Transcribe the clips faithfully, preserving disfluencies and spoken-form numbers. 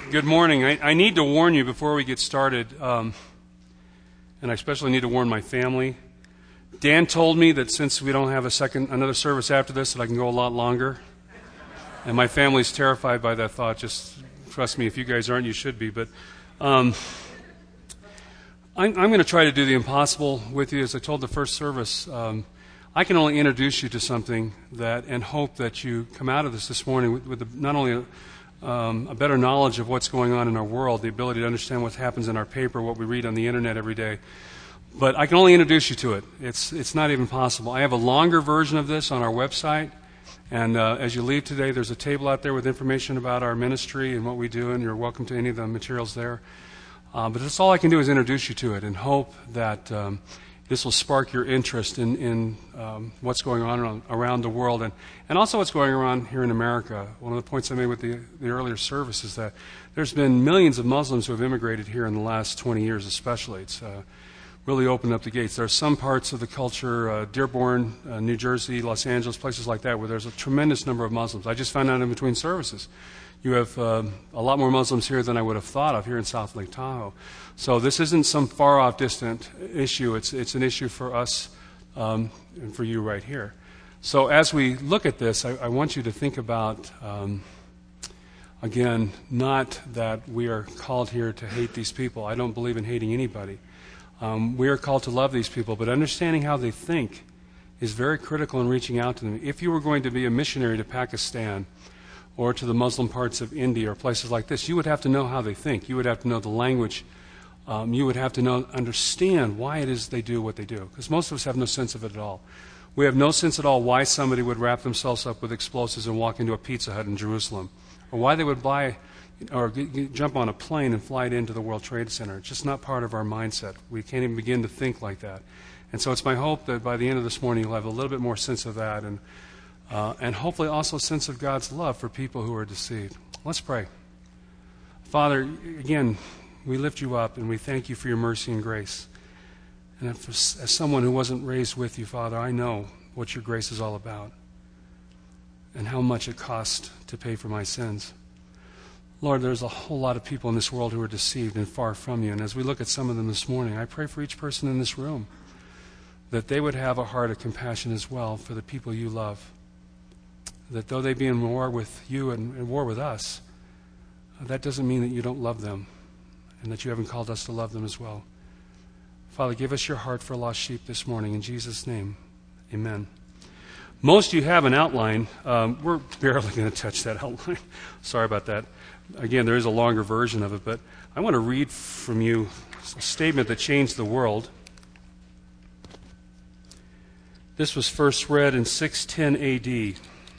Good morning. I, I need to warn you before we get started, um, and I especially need to warn my family. Dan told me that since we don't have a second, another service after this, that I can go a lot longer. And my family's terrified by that thought. Just trust me, if you guys aren't, you should be. But um, I'm, I'm going to try to do the impossible with you. As I told the first service, um, I can only introduce you to something that, and hope that you come out of this this morning with, with the, not only a, Um, a better knowledge of what's going on in our world, the ability to understand what happens in our paper, what we read on the internet every day. But I can only introduce you to it. It's it's not even possible. I have a longer version of this on our website, and uh, as you leave today, there's a table out there with information about our ministry and what we do, and you're welcome to any of the materials there. Uh, but that's all I can do is introduce you to it and hope that um, this will spark your interest in, in um, what's going on around, around the world and, and also what's going on here in America. One of the points I made with the, the earlier service is that there's been millions of Muslims who have immigrated here in the last twenty years especially. It's uh, really opened up the gates. There are some parts of the culture, uh, Dearborn, uh, New Jersey, Los Angeles, places like that, where there's a tremendous number of Muslims. I just found out in between services. You have uh, a lot more Muslims here than I would have thought of here in South Lake Tahoe. So this isn't some far-off, distant issue. It's it's an issue for us um, and for you right here. So as we look at this, I, I want you to think about, um, again, not that we are called here to hate these people. I don't believe in hating anybody. Um, we are called to love these people, but understanding how they think is very critical in reaching out to them. If you were going to be a missionary to Pakistan or to the Muslim parts of India or places like this, you would have to know how they think. You would have to know the language. Um, you would have to know, understand why it is they do what they do, because most of us have no sense of it at all. We have no sense at all why somebody would wrap themselves up with explosives and walk into a Pizza Hut in Jerusalem, or why they would buy or g- g- jump on a plane and fly it into the World Trade Center. It's just not part of our mindset. We can't even begin to think like that. And so it's my hope that by the end of this morning you'll have a little bit more sense of that, and uh, and hopefully also a sense of God's love for people who are deceived. Let's pray. Father, again, we lift you up and we thank you for your mercy and grace. And if, as someone who wasn't raised with you, Father, I know what your grace is all about and how much it cost to pay for my sins. Lord, there's a whole lot of people in this world who are deceived and far from you. And as we look at some of them this morning, I pray for each person in this room that they would have a heart of compassion as well for the people you love. That though they be in war with you and in war with us, that doesn't mean that you don't love them and that you haven't called us to love them as well. Father, give us your heart for lost sheep this morning. In Jesus' name, amen. Most of you have an outline. Um, we're barely going to touch that outline. Sorry about that. Again, there is a longer version of it, but I want to read from you a statement that changed the world. This was first read in six ten A D.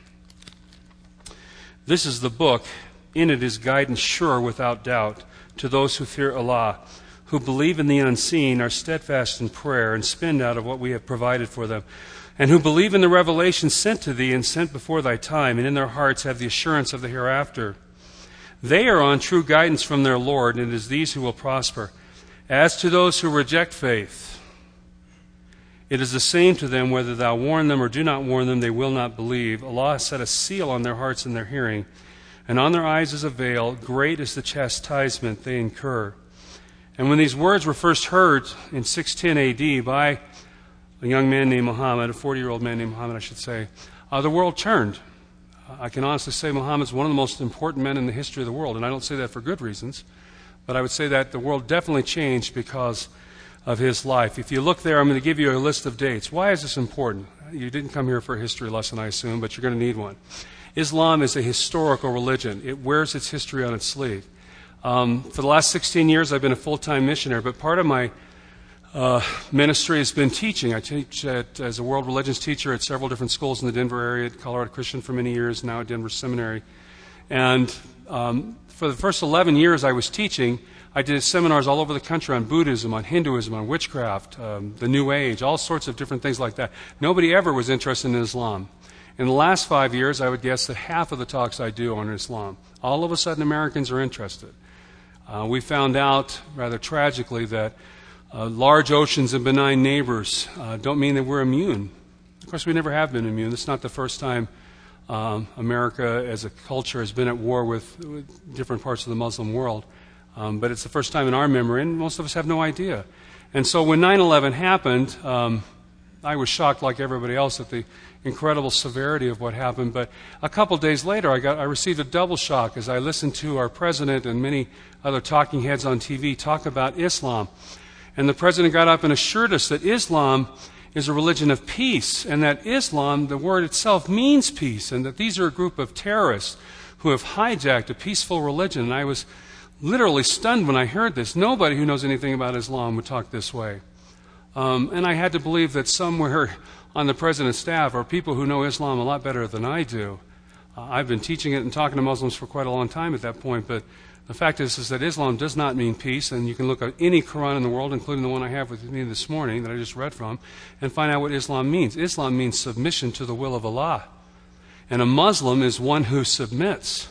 This is the book. In it is guidance sure without doubt to those who fear Allah, who believe in the unseen, are steadfast in prayer, and spend out of what we have provided for them, and who believe in the revelation sent to thee and sent before thy time, and in their hearts have the assurance of the hereafter. They are on true guidance from their Lord, and it is these who will prosper. As to those who reject faith, it is the same to them whether thou warn them or do not warn them, they will not believe. Allah has set a seal on their hearts and their hearing, and on their eyes is a veil. Great is the chastisement they incur. And when these words were first heard in six ten A D by a young man named Muhammad, a forty-year-old man named Muhammad, I should say, uh, the world turned. I can honestly say Muhammad's one of the most important men in the history of the world, and I don't say that for good reasons, but I would say that the world definitely changed because of his life. If you look there, I'm going to give you a list of dates. Why is this important? You didn't come here for a history lesson, I assume, but you're going to need one. Islam is a historical religion. It wears its history on its sleeve. Um, for the last sixteen years, I've been a full-time missionary, but part of my uh, ministry has been teaching. I teach at, as a world religions teacher at several different schools in the Denver area, at Colorado Christian for many years, now at Denver Seminary. And um, for the first eleven years I was teaching, I did seminars all over the country on Buddhism, on Hinduism, on witchcraft, um, the New Age, all sorts of different things like that. Nobody ever was interested in Islam. In the last five years, I would guess that half of the talks I do are on Islam. All of a sudden, Americans are interested. Uh, we found out, rather tragically, that uh, large oceans and benign neighbors uh, don't mean that we're immune. Of course, we never have been immune. It's not the first time Um, America as a culture has been at war with, with different parts of the Muslim world. Um, but it's the first time in our memory, and most of us have no idea. And so when nine eleven happened, um, I was shocked like everybody else at the incredible severity of what happened. But a couple days later, I got I received a double shock as I listened to our president and many other talking heads on T V talk about Islam. And the president got up and assured us that Islam is a religion of peace, and that Islam, the word itself, means peace, and that these are a group of terrorists who have hijacked a peaceful religion. And I was literally stunned when I heard this. Nobody who knows anything about Islam would talk this way. Um, and I had to believe that somewhere on the president's staff are people who know Islam a lot better than I do. Uh, I've been teaching it and talking to Muslims for quite a long time at that point, but the fact is, is that Islam does not mean peace, and you can look at any Quran in the world, including the one I have with me this morning that I just read from, and find out what Islam means. Islam means submission to the will of Allah. And a Muslim is one who submits.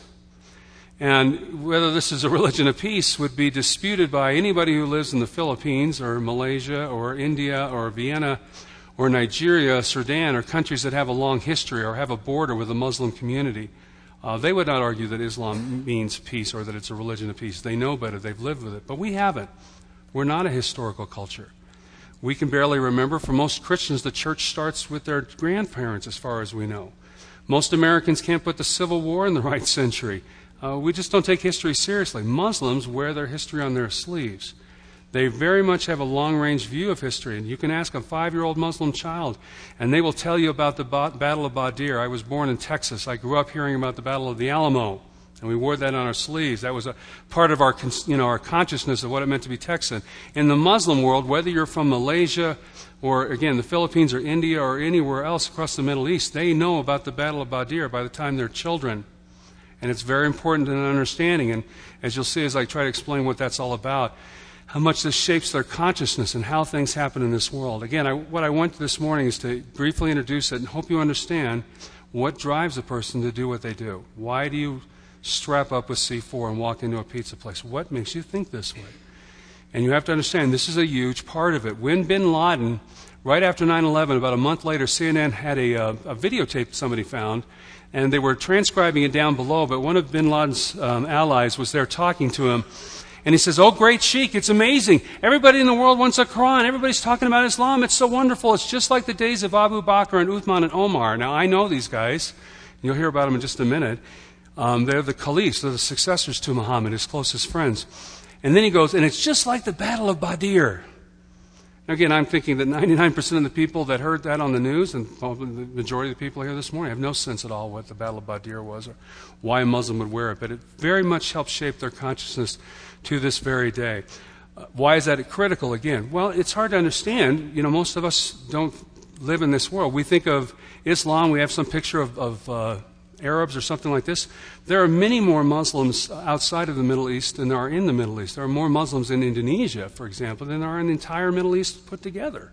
And whether this is a religion of peace would be disputed by anybody who lives in the Philippines or Malaysia or India or Vienna or Nigeria, Sudan, or countries that have a long history or have a border with a Muslim community. Uh, they would not argue that Islam means peace or that it's a religion of peace. They know better. They've lived with it. But we haven't. We're not a historical culture. We can barely remember. For most Christians, the church starts with their grandparents, as far as we know. Most Americans can't put the Civil War in the right century. Uh, we just don't take history seriously. Muslims wear their history on their sleeves. They very much have a long-range view of history. And you can ask a five-year-old Muslim child, and they will tell you about the ba- Battle of Badr. I was born in Texas. I grew up hearing about the Battle of the Alamo, and we wore that on our sleeves. That was a part of our, you know, our consciousness of what it meant to be Texan. In the Muslim world, whether you're from Malaysia or, again, the Philippines or India or anywhere else across the Middle East, they know about the Battle of Badr by the time they're children. And it's very important in understanding. And as you'll see as I try to explain what that's all about, how much this shapes their consciousness and how things happen in this world. Again, I, what I want this morning is to briefly introduce it and hope you understand what drives a person to do what they do. Why do you strap up with C four and walk into a pizza place? What makes you think this way? And you have to understand, this is a huge part of it. When bin Laden, right after nine eleven, about a month later, C N N had a, uh, a videotape somebody found, and they were transcribing it down below, but one of bin Laden's um, allies was there talking to him. And he says, "Oh, great sheikh, it's amazing. Everybody in the world wants a Quran. Everybody's talking about Islam. It's so wonderful. It's just like the days of Abu Bakr and Uthman and Omar." Now, I know these guys. You'll hear about them in just a minute. Um, they're the caliphs. They're the successors to Muhammad, his closest friends. And then he goes, and it's just like the Battle of Badr. Now, again, I'm thinking that ninety-nine percent of the people that heard that on the news, and probably the majority of the people here this morning, have no sense at all what the Battle of Badr was or why a Muslim would wear it. But it very much helped shape their consciousness to this very day. Uh, why is that critical again? Well, it's hard to understand. You know, most of us don't live in this world. We think of Islam, we have some picture of, of uh, Arabs or something like this. There are many more Muslims outside of the Middle East than there are in the Middle East. There are more Muslims in Indonesia, for example, than there are in the entire Middle East put together.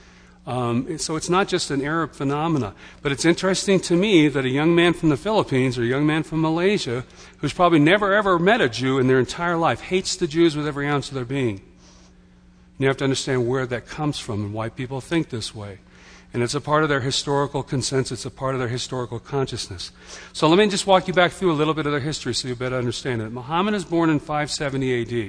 Um, so it's not just an Arab phenomena. But it's interesting to me that a young man from the Philippines or a young man from Malaysia, who's probably never ever met a Jew in their entire life, hates the Jews with every ounce of their being. And you have to understand where that comes from and why people think this way. And it's a part of their historical consensus. It's a part of their historical consciousness. So let me just walk you back through a little bit of their history so you better understand it. Muhammad is born in five seventy A D.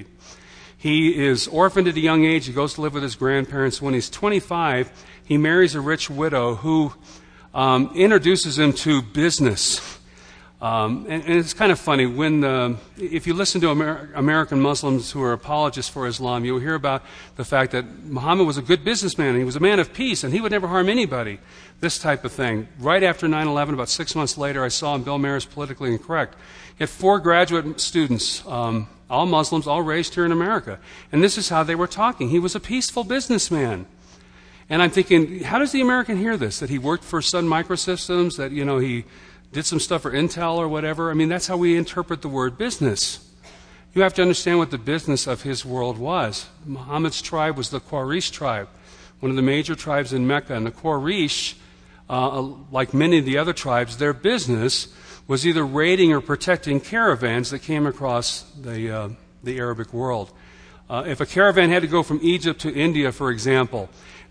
He is orphaned at a young age. He goes to live with his grandparents. When he's twenty-five, he marries a rich widow who um, introduces him to business. Um, and, and it's kind of funny. When uh, if you listen to Amer- American Muslims who are apologists for Islam, you'll hear about the fact that Muhammad was a good businessman. And he was a man of peace, and he would never harm anybody. This type of thing. Right after nine eleven, about six months later, I saw in Bill Maher's Politically Incorrect, he had four graduate students, um, all Muslims, all raised here in America. And this is how they were talking. He was a peaceful businessman. And I'm thinking, how does the American hear this? That he worked for Sun Microsystems, that, you know, he did some stuff for Intel or whatever? I mean, that's how we interpret the word business. You have to understand what the business of his world was. Muhammad's tribe was the Quraysh tribe, one of the major tribes in Mecca. And the Quraysh, uh, like many of the other tribes, their business was either raiding or protecting caravans that came across the, uh, the Arabic world. Uh, if a caravan had to go from Egypt to India, for example,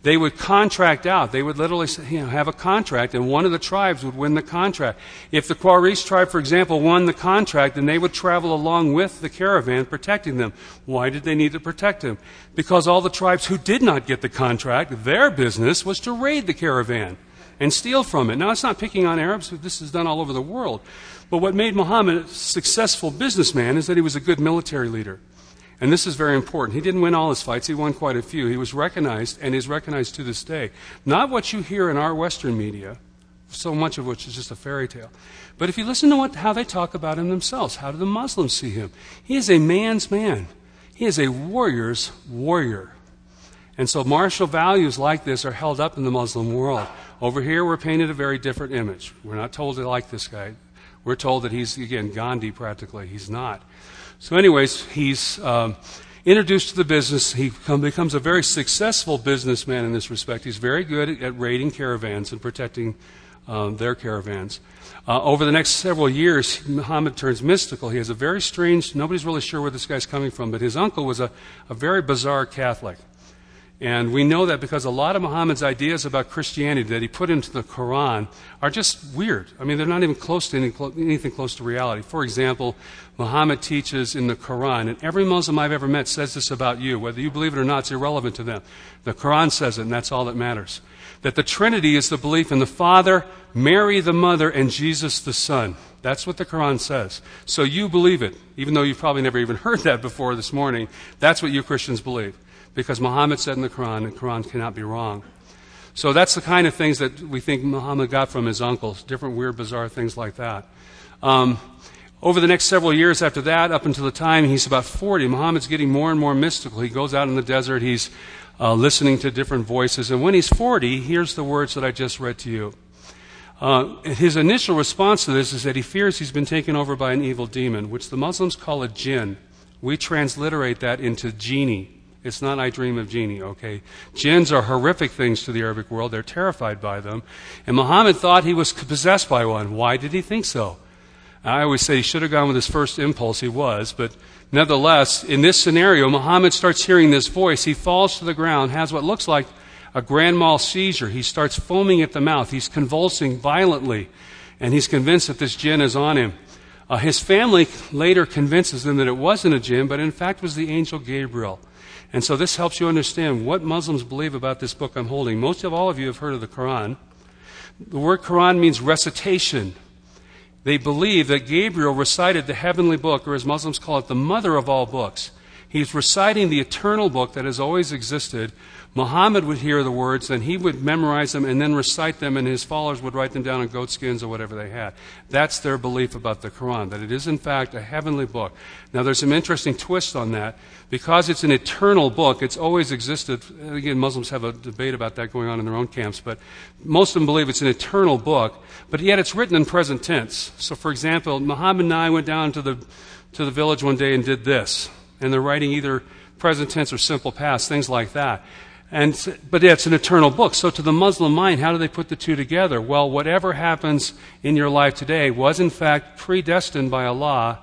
They would contract out. They would literally you know, have a contract, and one of the tribes would win the contract. If the Quaris tribe, for example, won the contract, then they would travel along with the caravan protecting them. Why did they need to protect them? Because all the tribes who did not get the contract, their business was to raid the caravan and steal from it. Now, it's not picking on Arabs. This is done all over the world. But what made Muhammad a successful businessman is that he was a good military leader. And this is very important. He didn't win all his fights. He won quite a few. He was recognized, and is recognized to this day. Not what you hear in our Western media, so much of which is just a fairy tale. But if you listen to what, how they talk about him themselves, how do the Muslims see him? He is a man's man. He is a warrior's warrior. And so martial values like this are held up in the Muslim world. Over here, we're painted a very different image. We're not told to like this guy. We're told that he's, again, Gandhi practically. He's not. So anyways, he's um, introduced to the business. He come, becomes a very successful businessman in this respect. He's very good at, at raiding caravans and protecting um, their caravans. Uh, over the next several years, Muhammad turns mystical. He has a very strange, nobody's really sure where this guy's coming from, but his uncle was a, a very bizarre Catholic. And we know that because a lot of Muhammad's ideas about Christianity that he put into the Quran are just weird. I mean, they're not even close to any, anything close to reality. For example, Muhammad teaches in the Quran, and every Muslim I've ever met says this about you. Whether you believe it or not, it's irrelevant to them. The Quran says it, and that's all that matters. That the Trinity is the belief in the Father, Mary the Mother, and Jesus the Son. That's what the Quran says. So you believe it, even though you've probably never even heard that before this morning. That's what you Christians believe. Because Muhammad said in the Quran, the Quran cannot be wrong. So that's the kind of things that we think Muhammad got from his uncles, different weird, bizarre things like that. Um, over the next several years after that, up until the time he's about forty, Muhammad's getting more and more mystical. He goes out in the desert, he's uh, listening to different voices, and when he's forty, here's the words that I just read to you. Uh, his initial response to this is that he fears he's been taken over by an evil demon, which the Muslims call a jinn. We transliterate that into genie. It's not I dream of genie, okay? Jinns are horrific things to the Arabic world. They're terrified by them. And Muhammad thought he was possessed by one. Why did he think so? I always say he should have gone with his first impulse. He was. But nevertheless, in this scenario, Muhammad starts hearing this voice. He falls to the ground, has what looks like a grand mal seizure. He starts foaming at the mouth. He's convulsing violently. And he's convinced that this jinn is on him. Uh, his family later convinces him that it wasn't a jinn, but in fact was the angel Gabriel. And so this helps you understand what Muslims believe about this book I'm holding. Most of all of you have heard of the Quran. The word Quran means recitation. They believe that Gabriel recited the heavenly book, or as Muslims call it, the mother of all books. He's reciting the eternal book that has always existed. Muhammad would hear the words, and he would memorize them and then recite them, and his followers would write them down on goat skins or whatever they had. That's their belief about the Quran, that it is in fact a heavenly book. Now there's some interesting twists on that. Because it's an eternal book, it's always existed. Again, Muslims have a debate about that going on in their own camps, but most of them believe it's an eternal book, but yet it's written in present tense. So for example, Muhammad and I went down to the, to the village one day and did this. And they're writing either present tense or simple past, things like that. And, but yeah, it's an eternal book. So to the Muslim mind, how do they put the two together? Well, whatever happens in your life today was in fact predestined by Allah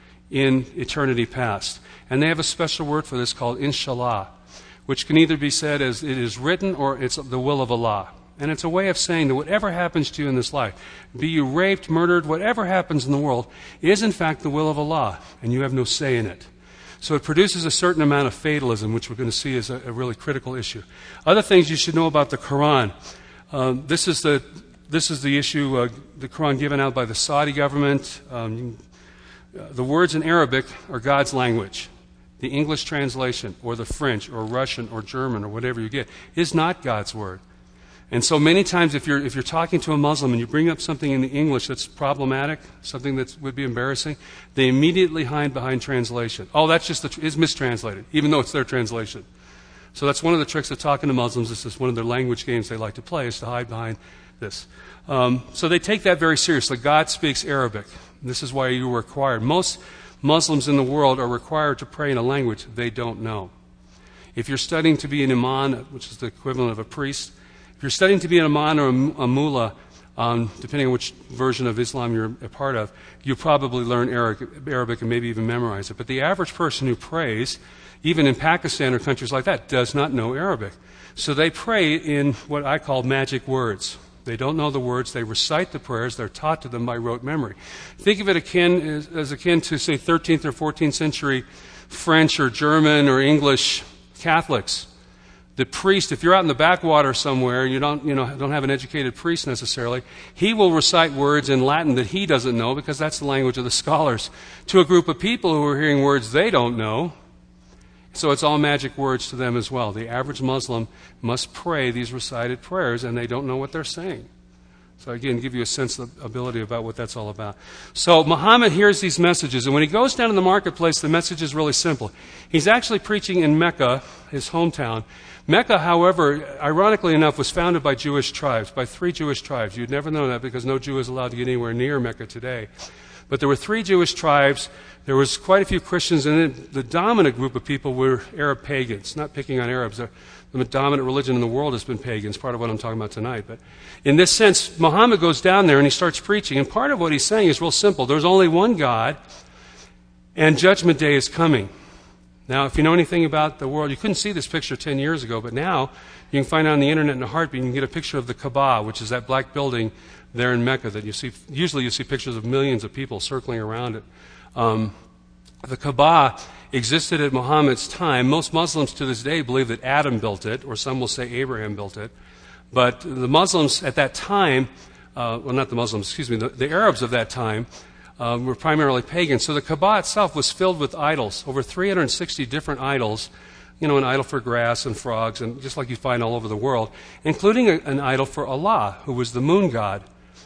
in eternity past. And they have a special word for this called inshallah, which can either be said as it is written or it's the will of Allah. And it's a way of saying that whatever happens to you in this life, be you raped, murdered, whatever happens in the world, is in fact the will of Allah, and you have no say in it. So it produces a certain amount of fatalism, which we're going to see is a, a really critical issue. Other things you should know about the Quran. Um, this is the this is the issue, uh, the Quran given out by the Saudi government. Um, the words in Arabic are God's language. The English translation, or the French, or Russian, or German, or whatever you get, is not God's word. And so many times if you're, if you're talking to a Muslim and you bring up something in the English that's problematic, something that would be embarrassing, they immediately hide behind translation. Oh, that's just, the, it's mistranslated, even though it's their translation. So that's one of the tricks of talking to Muslims. This is one of their language games they like to play, is to hide behind this. Um, so they take that very seriously. God speaks Arabic. This is why you are required. Most Muslims in the world are required to pray in a language they don't know. If you're studying to be an imam, which is the equivalent of a priest, if you're studying to be an imam or a mullah, um, depending on which version of Islam you're a part of, you probably learn Arabic, Arabic and maybe even memorize it. But the average person who prays, even in Pakistan or countries like that, does not know Arabic. So they pray in what I call magic words. They don't know the words. They recite the prayers. They're taught to them by rote memory. Think of it akin, as, as akin to, say, thirteenth or fourteenth century French or German or English Catholics. The priest, if you're out in the backwater somewhere, you don't, you know, don't have an educated priest necessarily, he will recite words in Latin that he doesn't know because that's the language of the scholars to a group of people who are hearing words they don't know. So it's all magic words to them as well. The average Muslim must pray these recited prayers, and they don't know what they're saying. So again, give you a sense of ability about what that's all about. So Muhammad hears these messages, and when he goes down in the marketplace, the message is really simple. He's actually preaching in Mecca, his hometown. Mecca, however, ironically enough, was founded by Jewish tribes, by three Jewish tribes. You'd never know that because no Jew is allowed to get anywhere near Mecca today. But there were three Jewish tribes. There was quite a few Christians, and the dominant group of people were Arab pagans. Not picking on Arabs. The dominant religion in the world has been pagans, part of what I'm talking about tonight. But in this sense, Muhammad goes down there and he starts preaching. And part of what he's saying is real simple. There's only one God, and Judgment Day is coming. Now, if you know anything about the world, you couldn't see this picture ten years ago, but now you can find it on the internet in a heartbeat. You can get a picture of the Kaaba, which is that black building there in Mecca that you see. Usually you see pictures of millions of people circling around it. Um, the Kaaba existed at Muhammad's time. Most Muslims to this day believe that Adam built it, or some will say Abraham built it. But the Muslims at that time, uh, well, not the Muslims, excuse me, the, the Arabs of that time uh, were primarily pagan. So the Kaaba itself was filled with idols, over three hundred sixty different idols. You know, an idol for grass and frogs, and just like you find all over the world, including a, an idol for Allah, who was the moon god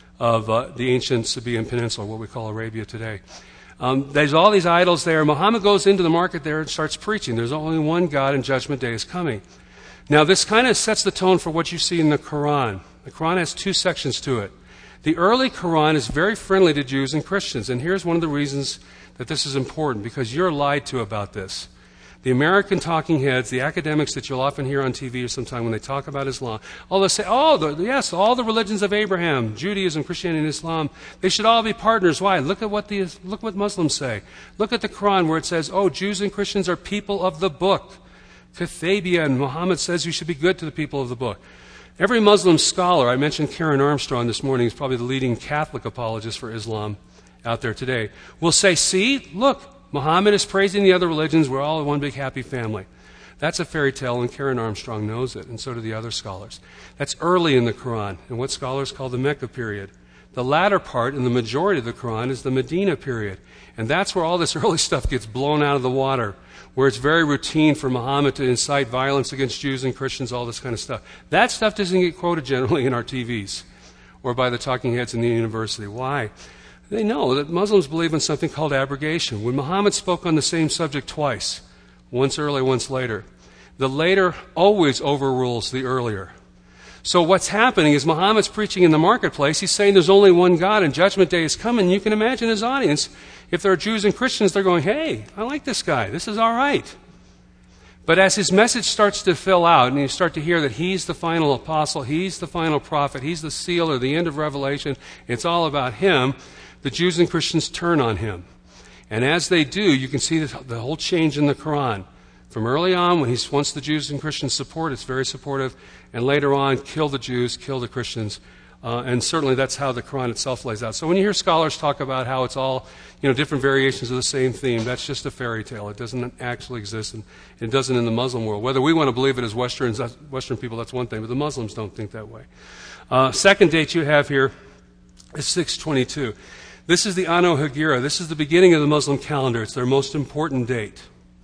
of uh, the ancient Sabaean Peninsula, what we call Arabia today. Um, there's all these idols there. Muhammad goes into the market there and starts preaching. There's only one God, and Judgment Day is coming. Now, this kind of sets the tone for what you see in the Quran. The Quran has two sections to it. The early Quran is very friendly to Jews and Christians, and here's one of the reasons that this is important, because you're lied to about this. The American talking heads, the academics that you'll often hear on T V or sometime when they talk about Islam, all they'll say, oh, the, yes, all the religions of Abraham, Judaism, Christianity, and Islam, they should all be partners. Why? Look at what the look what Muslims say. Look at the Quran where it says, oh, Jews and Christians are people of the book. Kathabia, and Muhammad says you should be good to the people of the book. Every Muslim scholar, I mentioned Karen Armstrong this morning, who's probably the leading Catholic apologist for Islam out there today, will say, see, look, Muhammad is praising the other religions. We're all one big happy family. That's a fairy tale, and Karen Armstrong knows it, and so do the other scholars. That's early in the Quran, and what scholars call the Mecca period. The latter part, in the majority of the Quran, is the Medina period, and that's where all this early stuff gets blown out of the water, where it's very routine for Muhammad to incite violence against Jews and Christians, all this kind of stuff. That stuff doesn't get quoted generally in our T Vs or by the talking heads in the university. Why? They know that Muslims believe in something called abrogation. When Muhammad spoke on the same subject twice, once early, once later, the later always overrules the earlier. So what's happening is Muhammad's preaching in the marketplace. He's saying there's only one God and Judgment Day is coming. You can imagine his audience. If there are Jews and Christians, they're going, hey, I like this guy. This is all right. But as his message starts to fill out, and you start to hear that he's the final apostle, he's the final prophet, he's the seal or the end of Revelation, it's all about him, the Jews and Christians turn on him. And as they do, you can see the whole change in the Quran. From early on, when he wants the Jews and Christians support, it's very supportive. And later on, kill the Jews, kill the Christians. Uh, and certainly that's how the Quran itself lays out. So when you hear scholars talk about how it's all, you know, different variations of the same theme, that's just a fairy tale. It doesn't actually exist, and it doesn't in the Muslim world. Whether we want to believe it as Westerns, Western people, that's one thing, but the Muslims don't think that way. Uh, second date you have here is six twenty-two. This is the Anno Hegira. This is the beginning of the Muslim calendar. It's their most important date.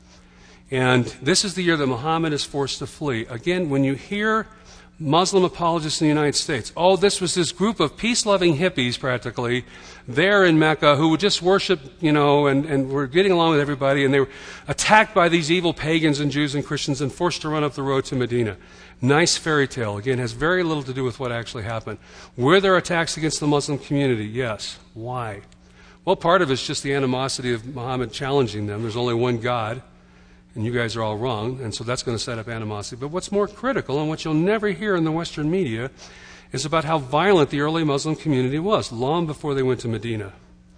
And this is the year that Muhammad is forced to flee. Again, when you hear Muslim apologists in the United States, oh, this was this group of peace-loving hippies, practically, there in Mecca, who would just worship, you know, and, and were getting along with everybody, and they were attacked by these evil pagans and Jews and Christians and forced to run up the road to Medina. Nice fairy tale. Again, has very little to do with what actually happened. Were there attacks against the Muslim community? Yes. Why? Well, part of it's just the animosity of Muhammad challenging them. There's only one God, and you guys are all wrong, and so that's going to set up animosity. But what's more critical, and what you'll never hear in the Western media, is about how violent the early Muslim community was, long before they went to Medina.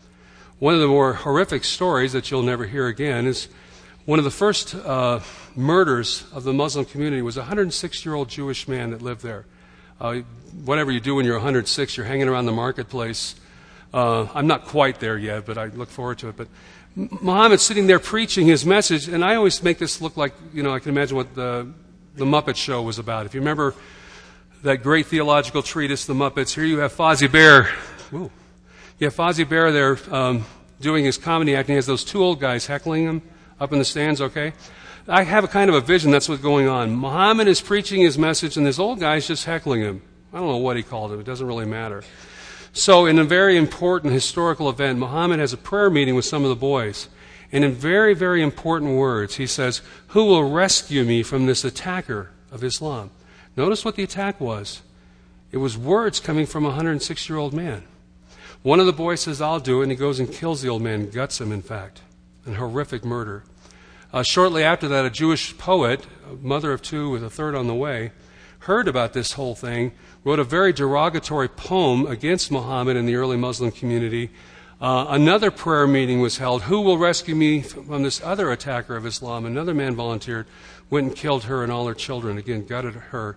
One of the more horrific stories that you'll never hear again is one of the first uh, murders of the Muslim community was a one hundred six-year-old Jewish man that lived there. Uh, whatever you do when you're one hundred six, you're hanging around the marketplace. Uh, I'm not quite there yet, but I look forward to it. But Muhammad's sitting there preaching his message, and I always make this look like, you know, I can imagine what the, the Muppet Show was about. If you remember that great theological treatise, The Muppets, here you have Fozzie Bear. Ooh. You have Fozzie Bear there um, doing his comedy acting. He has those two old guys heckling him up in the stands, okay? I have a kind of a vision that's what's going on. Muhammad is preaching his message, and this old guy's just heckling him. I don't know what he called him. It doesn't really matter. So in a very important historical event, Muhammad has a prayer meeting with some of the boys. And in very, very important words, he says, "Who will rescue me from this attacker of Islam?" Notice what the attack was. It was words coming from a one hundred six-year-old man. One of the boys says, "I'll do it," and he goes and kills the old man, guts him, in fact. An horrific murder. Uh, shortly after that, a Jewish poet, a mother of two with a third on the way, heard about this whole thing, wrote a very derogatory poem against Muhammad and the early Muslim community. Uh, another prayer meeting was held. Who will rescue me from this other attacker of Islam? Another man volunteered, went and killed her and all her children, again, gutted her.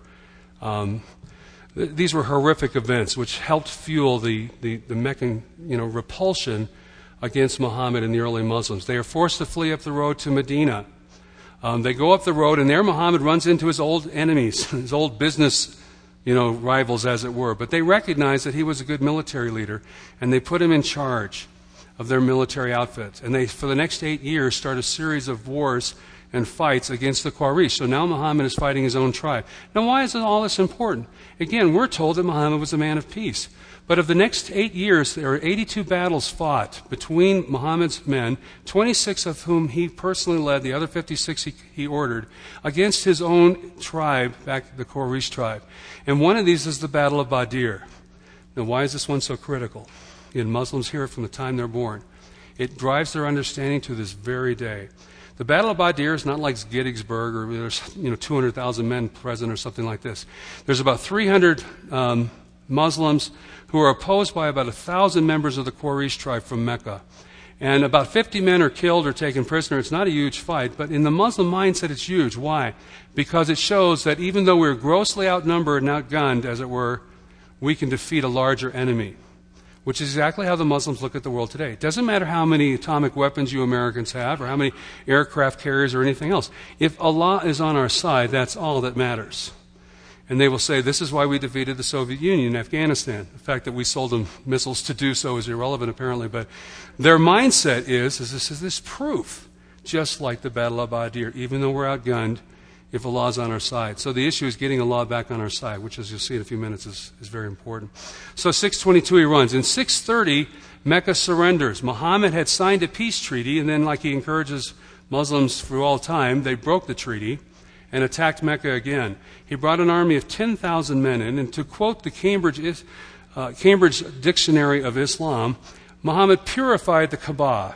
Um, th- these were horrific events which helped fuel the, the, the Meccan, you know, repulsion against Muhammad and the early Muslims. They are forced to flee up the road to Medina. Um, they go up the road, and there Muhammad runs into his old enemies, his old business, you know, rivals, as it were. But they recognize that he was a good military leader, and they put him in charge of their military outfit. And they, for the next eight years, start a series of wars and fights against the Quraysh. So now Muhammad is fighting his own tribe. Now, why is all this important? Again, we're told that Muhammad was a man of peace. But of the next eight years, there are eighty-two battles fought between Muhammad's men, twenty-six of whom he personally led, the other fifty-six he, he ordered, against his own tribe, back the Quraysh tribe. And one of these is the Battle of Badr. Now, why is this one so critical? And Muslims hear it from the time they're born. It drives their understanding to this very day. The Battle of Badr is not like Gettysburg, or there's, you know, two hundred thousand men present or something like this. There's about three hundred um, Muslims who are opposed by about one thousand members of the Quraysh tribe from Mecca. And about fifty men are killed or taken prisoner. It's not a huge fight, but in the Muslim mindset it's huge. Why? Because it shows that even though we're grossly outnumbered and outgunned, as it were, we can defeat a larger enemy, which is exactly how the Muslims look at the world today. It doesn't matter how many atomic weapons you Americans have or how many aircraft carriers or anything else. If Allah is on our side, that's all that matters. And they will say, this is why we defeated the Soviet Union in Afghanistan. The fact that we sold them missiles to do so is irrelevant, apparently. But their mindset is, is this is this proof, just like the Battle of Badr, even though we're outgunned, if Allah is on our side. So the issue is getting Allah back on our side, which, as you'll see in a few minutes, is, is very important. So six twenty-two he runs. In six thirty, Mecca surrenders. Muhammad had signed a peace treaty, and then, like he encourages Muslims through all time, they broke the treaty and attacked Mecca again. He brought an army of ten thousand men in, and to quote the Cambridge, uh, Cambridge Dictionary of Islam, Muhammad purified the Kaaba.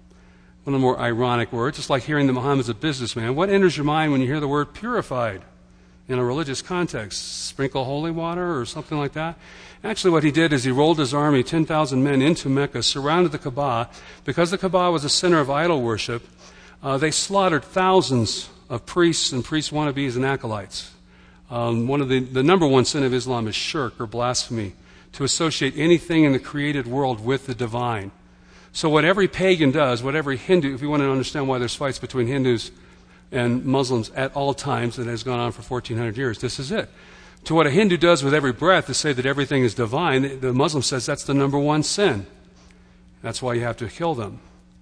One of the more ironic words, just like hearing that Muhammad's a businessman. What enters your mind when you hear the word purified in a religious context? Sprinkle holy water or something like that? Actually, what he did is he rolled his army, ten thousand men, into Mecca, surrounded the Kaaba. Because the Kaaba was a center of idol worship, uh, they slaughtered thousands of priests and priest wannabes and acolytes. Um, one of the, the number one sin of Islam is shirk, or blasphemy, to associate anything in the created world with the divine. So what every pagan does, what every Hindu, if you want to understand why there's fights between Hindus and Muslims at all times, and it has gone on for fourteen hundred years, this is it. To what a Hindu does with every breath, to say that everything is divine, the Muslim says that's the number one sin. That's why you have to kill them.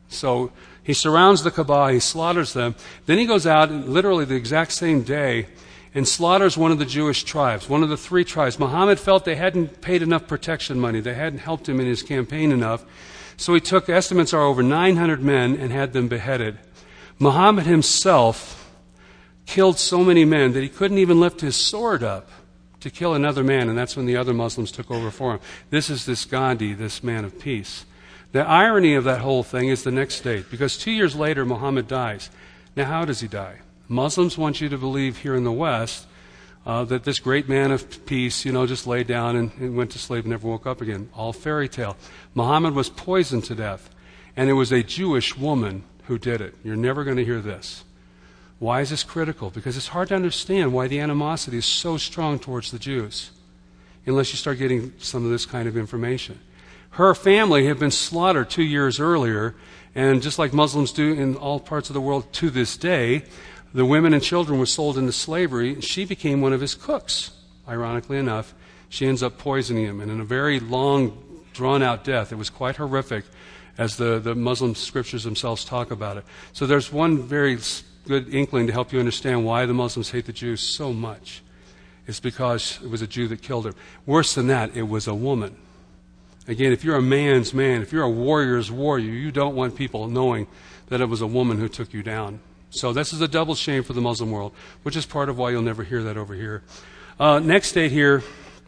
So he surrounds the Kaaba, he slaughters them. Then he goes out, literally the exact same day, and slaughters one of the Jewish tribes, one of the three tribes. Muhammad felt they hadn't paid enough protection money. They hadn't helped him in his campaign enough. So he took, estimates are over nine hundred men, and had them beheaded. Muhammad himself killed so many men that he couldn't even lift his sword up to kill another man, and that's when the other Muslims took over for him. This is this Gandhi, this man of peace. The irony of that whole thing is the next date, because two years later, Muhammad dies. Now, how does he die? Muslims want you to believe here in the West, uh, that this great man of peace, you know, just lay down and, and went to sleep and never woke up again. All fairy tale. Muhammad was poisoned to death, and it was a Jewish woman who did it. You're never going to hear this. Why is this critical? Because it's hard to understand why the animosity is so strong towards the Jews, unless you start getting some of this kind of information. Her family had been slaughtered two years earlier, and just like Muslims do in all parts of the world to this day, the women and children were sold into slavery. She became one of his cooks, ironically enough. She ends up poisoning him, and in a very long, drawn-out death. It was quite horrific, as the, the Muslim scriptures themselves talk about it. So there's one very good inkling to help you understand why the Muslims hate the Jews so much. It's because it was a Jew that killed her. Worse than that, it was a woman. Again, if you're a man's man, if you're a warrior's warrior, you don't want people knowing that it was a woman who took you down. So this is a double shame for the Muslim world, which is part of why you'll never hear that over here. Uh, next date here,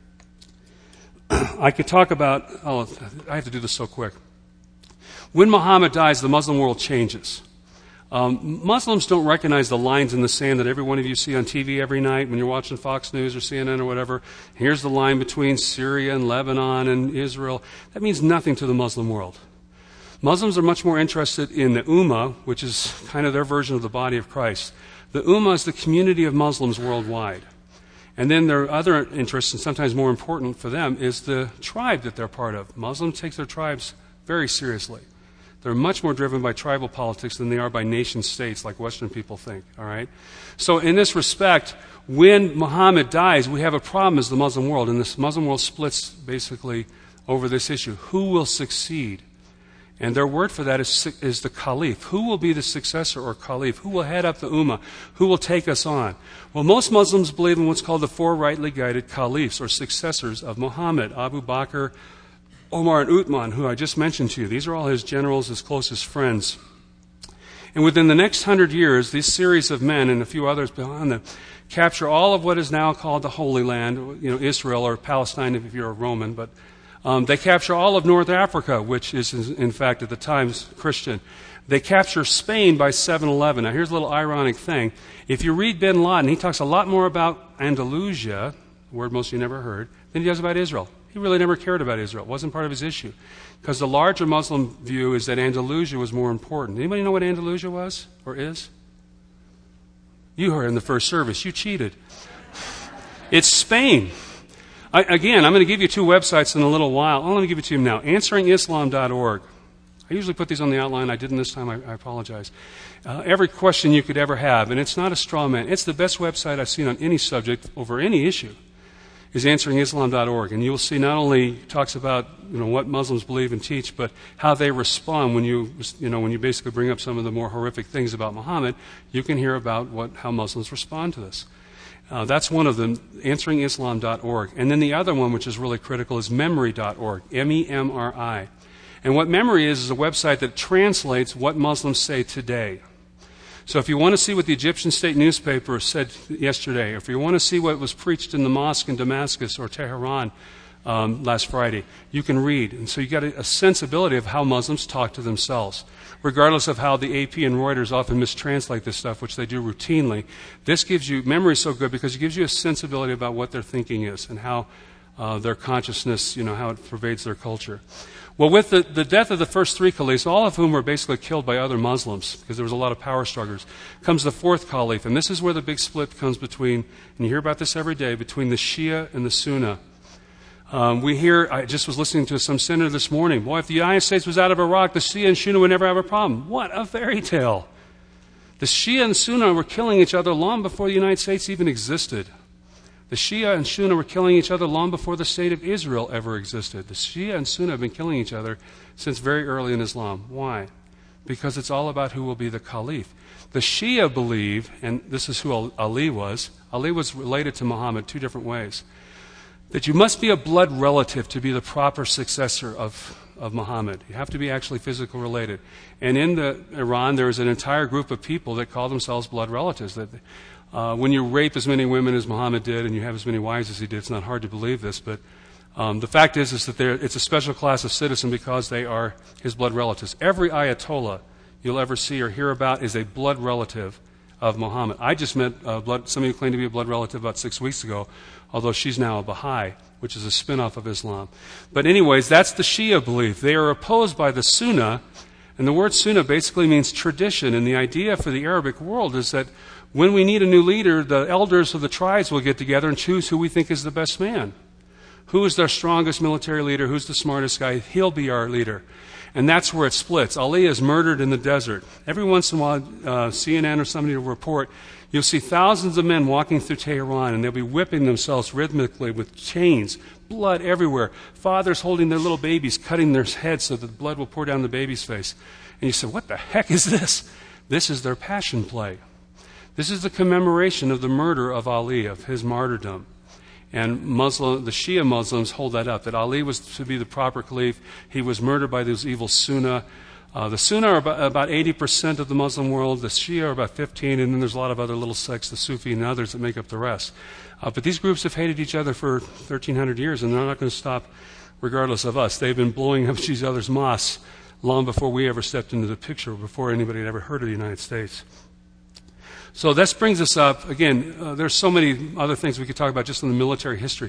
I could talk about, oh, I have to do this so quick. When Muhammad dies, the Muslim world changes. Um, Muslims don't recognize the lines in the sand that every one of you see on T V every night when you're watching Fox News or C N N or whatever. Here's the line between Syria and Lebanon and Israel. That means nothing to the Muslim world. Muslims are much more interested in the Ummah, which is kind of their version of the body of Christ. The Ummah is the community of Muslims worldwide. And then their other interest, and sometimes more important for them, is the tribe that they're part of. Muslims take their tribes very seriously. They're much more driven by tribal politics than they are by nation states like Western people think, all right? So in this respect, when Muhammad dies, we have a problem as the Muslim world, and this Muslim world splits basically over this issue. Who will succeed? And their word for that is, is the Caliph. Who will be the successor or Caliph? Who will head up the Ummah? Who will take us on? Well, most Muslims believe in what's called the four rightly guided Caliphs or successors of Muhammad, Abu Bakr, Omar, and Uthman, who I just mentioned to you. These are all his generals, his closest friends. And within the next hundred years, this series of men and a few others behind them capture all of what is now called the Holy Land, you know, Israel or Palestine if you're a Roman, but Um, they capture all of North Africa, which is, in fact, at the time, Christian. They capture Spain by seven eleven. Now, here's a little ironic thing. If you read bin Laden, he talks a lot more about Andalusia, a word most of you never heard, than he does about Israel. He really never cared about Israel. It wasn't part of his issue. Because the larger Muslim view is that Andalusia was more important. Anybody know what Andalusia was or is? You heard in the first service. You cheated. It's Spain. I, again, I'm going to give you two websites in a little while. I'm going to give it to you now. answering islam dot org. I usually put these on the outline. I didn't this time. I, I apologize. Uh, every question you could ever have, and it's not a straw man. It's the best website I've seen on any subject over any issue, is answering islam dot org. And you'll see not only talks about you know what Muslims believe and teach, but how they respond when you you know when you basically bring up some of the more horrific things about Muhammad. You can hear about what how Muslims respond to this. Uh, that's one of them, answering islam dot org. And then the other one, which is really critical, is memory dot org, M E M R I. And what Memory is is a website that translates what Muslims say today. So if you want to see what the Egyptian state newspaper said yesterday, or if you want to see what was preached in the mosque in Damascus or Tehran um, last Friday, you can read. And so you get a, a sensibility of how Muslims talk to themselves. Regardless of how the A P and Reuters often mistranslate this stuff, which they do routinely, this gives you, memory is so good because it gives you a sensibility about what their thinking is and how uh, their consciousness, you know, how it pervades their culture. Well, with the, the death of the first three caliphs, all of whom were basically killed by other Muslims, because there was a lot of power struggles, comes the fourth caliph. And this is where the big split comes between, and you hear about this every day, between the Shia and the Sunni. Um, we hear, I just was listening to some senator this morning, boy, if the United States was out of Iraq, the Shia and Sunni would never have a problem. What a fairy tale. The Shia and Sunni were killing each other long before the United States even existed. The Shia and Sunni were killing each other long before the state of Israel ever existed. The Shia and Sunni have been killing each other since very early in Islam. Why? Because it's all about who will be the caliph. The Shia believe, and this is who Ali was, Ali was related to Muhammad two different ways, that you must be a blood relative to be the proper successor of, of Muhammad. You have to be actually physically related. And in the Iran, there is an entire group of people that call themselves blood relatives. That uh, when you rape as many women as Muhammad did and you have as many wives as he did, it's not hard to believe this, but um, the fact is, is that it's a special class of citizen because they are his blood relatives. Every Ayatollah you'll ever see or hear about is a blood relative of Muhammad. I just met uh, blood, somebody who claimed to be a blood relative about six weeks ago, although she's now a Baha'i, which is a spin-off of Islam. But anyways, that's the Shia belief. They are opposed by the Sunnah, and the word Sunnah basically means tradition, and the idea for the Arabic world is that when we need a new leader, the elders of the tribes will get together and choose who we think is the best man. Who is their strongest military leader? Who's the smartest guy? He'll be our leader. And that's where it splits. Ali is murdered in the desert. Every once in a while, uh, C N N or somebody will report, you'll see thousands of men walking through Tehran, and they'll be whipping themselves rhythmically with chains, blood everywhere. Fathers holding their little babies, cutting their heads so that the blood will pour down the baby's face. And you say, what the heck is this? This is their passion play. This is the commemoration of the murder of Ali, of his martyrdom. And Muslim, the Shia Muslims hold that up, that Ali was to be the proper caliph. He was murdered by those evil Sunnah. Uh, the Sunnah are about, about eighty percent of the Muslim world. The Shia are about fifteen, and then there's a lot of other little sects, the Sufi and others, that make up the rest. Uh, but these groups have hated each other for thirteen hundred years, and they're not going to stop regardless of us. They've been blowing up each other's mosques long before we ever stepped into the picture, before anybody had ever heard of the United States. So this brings us up, again, uh, there's so many other things we could talk about just in the military history.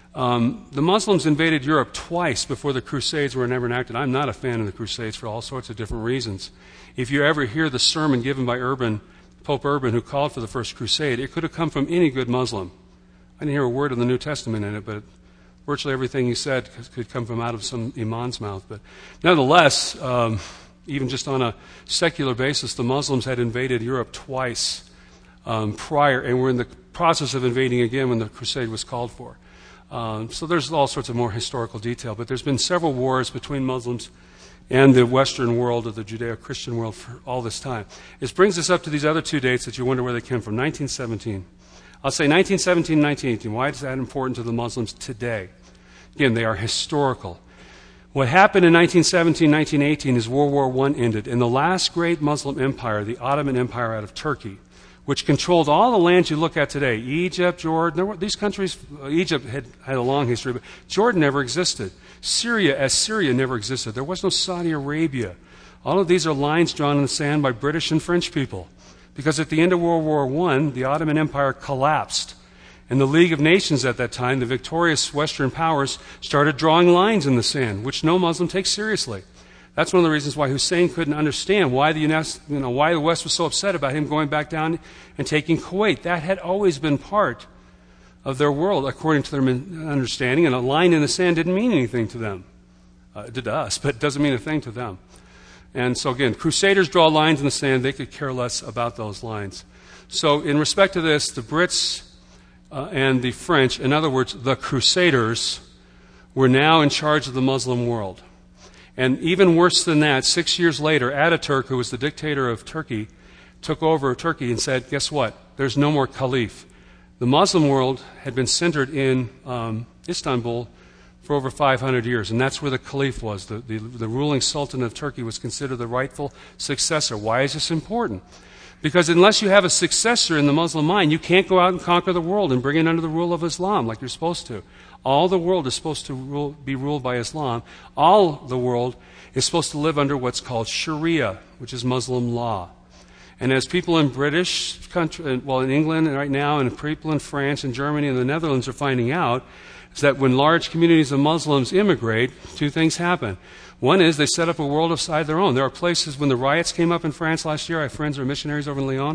Um, the Muslims invaded Europe twice before the Crusades were ever enacted. I'm not a fan of the Crusades for all sorts of different reasons. If you ever hear the sermon given by Urban, Pope Urban, who called for the First Crusade, it could have come from any good Muslim. I didn't hear a word of the New Testament in it, but virtually everything he said could come from out of some imam's mouth. But nevertheless, um, even just on a secular basis, the Muslims had invaded Europe twice Um, prior, and we're in the process of invading again when the crusade was called for. Um, so there's all sorts of more historical detail, but there's been several wars between Muslims and the Western world, or the Judeo-Christian world, for all this time. This brings us up to these other two dates that you wonder where they came from. nineteen seventeen. I'll say nineteen seventeen, nineteen eighteen. Why is that important to the Muslims today? Again, they are historical. What happened in nineteen seventeen, nineteen eighteen is World War One ended, and the last great Muslim empire, the Ottoman Empire out of Turkey, which controlled all the lands you look at today, Egypt, Jordan. There were, these countries, uh, Egypt had, had a long history, but Jordan never existed. Syria, as Syria, never existed. There was no Saudi Arabia. All of these are lines drawn in the sand by British and French people. Because at the end of World War One, the Ottoman Empire collapsed. And the League of Nations at that time, the victorious Western powers, started drawing lines in the sand, which no Muslim takes seriously. That's one of the reasons why Hussein couldn't understand why the, you know, why the West was so upset about him going back down and taking Kuwait. That had always been part of their world, according to their understanding, and a line in the sand didn't mean anything to them. Uh, it did to us, but it doesn't mean a thing to them. And so again, Crusaders draw lines in the sand. They could care less about those lines. So in respect to this, the Brits uh, and the French, in other words, the Crusaders, were now in charge of the Muslim world. And even worse than that, six years later, Ataturk, who was the dictator of Turkey, took over Turkey and said, guess what? There's no more caliph. The Muslim world had been centered in um, Istanbul for over five hundred years, and that's where the caliph was. The, the, the ruling sultan of Turkey was considered the rightful successor. Why is this important? Because unless you have a successor in the Muslim mind, you can't go out and conquer the world and bring it under the rule of Islam like you're supposed to. All the world is supposed to rule, be ruled by Islam. All the world is supposed to live under what's called Sharia, which is Muslim law. And as people in British country, well, in England right now, and people in France and Germany and the Netherlands are finding out, is that when large communities of Muslims immigrate, two things happen. One is they set up a world outside their own. There are places, when the riots came up in France last year, I have friends who are missionaries over in Lyon,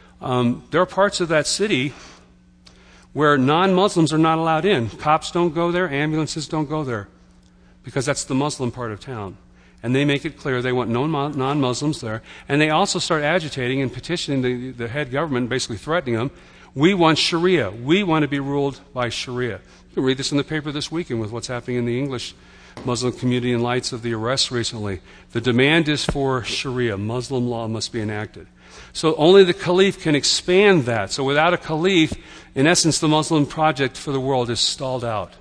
um, there are parts of that city where non-Muslims are not allowed in. Cops don't go there, ambulances don't go there, because that's the Muslim part of town. And they make it clear they want no non-Muslims there. And they also start agitating and petitioning the, the head government, basically threatening them. We want Sharia. We want to be ruled by Sharia. You can read this in the paper this weekend with what's happening in the English Muslim community in lights of the arrests recently. The demand is for Sharia. Muslim law must be enacted. So only the caliph can expand that. So without a caliph, in essence, the Muslim project for the world is stalled out.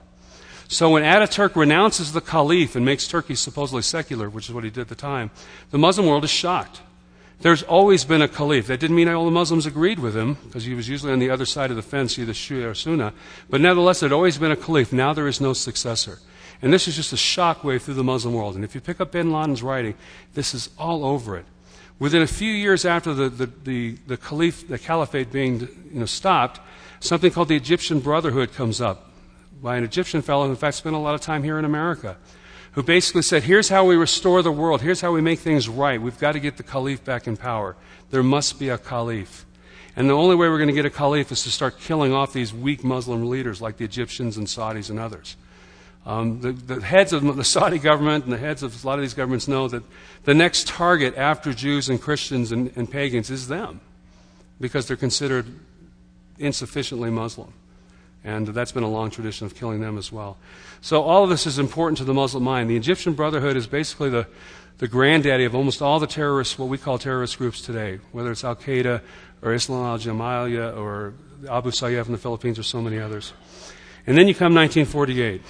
So when Ataturk renounces the caliph and makes Turkey supposedly secular, which is what he did at the time, the Muslim world is shocked. There's always been a caliph. That didn't mean all the Muslims agreed with him, because he was usually on the other side of the fence, either Shia or Sunna. But nevertheless, there had always been a caliph. Now there is no successor. And this is just a shockwave through the Muslim world. And if you pick up bin Laden's writing, this is all over it. Within a few years after the, the, the, the, caliph, the caliphate being you know, stopped, something called the Egyptian Brotherhood comes up by an Egyptian fellow who in fact spent a lot of time here in America, who basically said, here's how we restore the world, here's how we make things right. We've got to get the caliph back in power. There must be a caliph. And the only way we're going to get a caliph is to start killing off these weak Muslim leaders like the Egyptians and Saudis and others. Um, the, the heads of the Saudi government and the heads of a lot of these governments know that the next target after Jews and Christians and, and pagans is them, because they're considered insufficiently Muslim. And that's been a long tradition of killing them as well. So all of this is important to the Muslim mind. The Egyptian Brotherhood is basically the, the granddaddy of almost all the terrorists, what we call terrorist groups today, whether it's Al-Qaeda or Islam al-Jamaaliyah or Abu Sayyaf in the Philippines or so many others. And then you come nineteen forty-eight.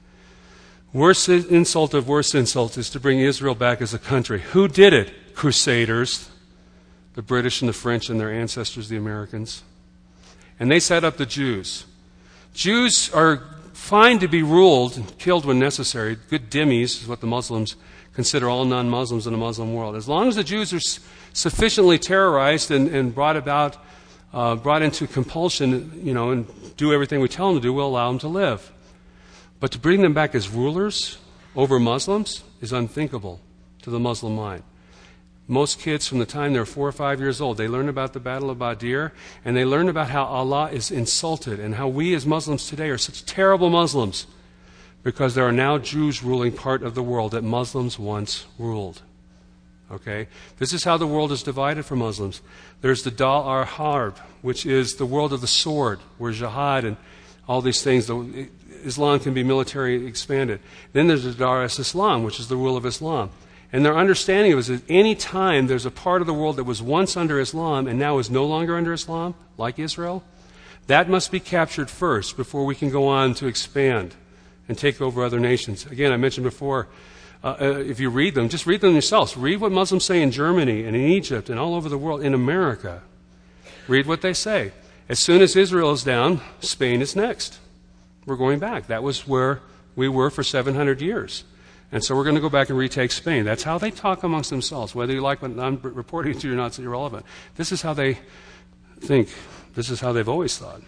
Worst insult of worst insult is to bring Israel back as a country. Who did it? Crusaders, the British and the French and their ancestors, the Americans. And they set up the Jews. Jews are fine to be ruled and killed when necessary. Good dhimmis is what the Muslims consider all non-Muslims in the Muslim world. As long as the Jews are s- sufficiently terrorized and, and brought about, uh, brought into compulsion, you know, and do everything we tell them to do, we'll allow them to live. But to bring them back as rulers over Muslims is unthinkable to the Muslim mind. Most kids from the time they're four or five years old, they learn about the Battle of Badr, and they learn about how Allah is insulted and how we as Muslims today are such terrible Muslims because there are now Jews ruling part of the world that Muslims once ruled. Okay? This is how the world is divided for Muslims. There's the Dar al-Harb, which is the world of the sword, where jihad and all these things, the, Islam can be military expanded. Then there's the Dar es-Islam, which is the rule of Islam. And their understanding of it is that any time there's a part of the world that was once under Islam and now is no longer under Islam, like Israel, that must be captured first before we can go on to expand and take over other nations. Again, I mentioned before, uh, uh, if you read them, just read them yourselves. Read what Muslims say in Germany and in Egypt and all over the world, in America. Read what they say. As soon as Israel is down, Spain is next. We're going back. That was where we were for seven hundred years. And so we're going to go back and retake Spain. That's how they talk amongst themselves. Whether you like what I'm reporting to you or not, it's irrelevant. This is how they think. This is how they've always thought.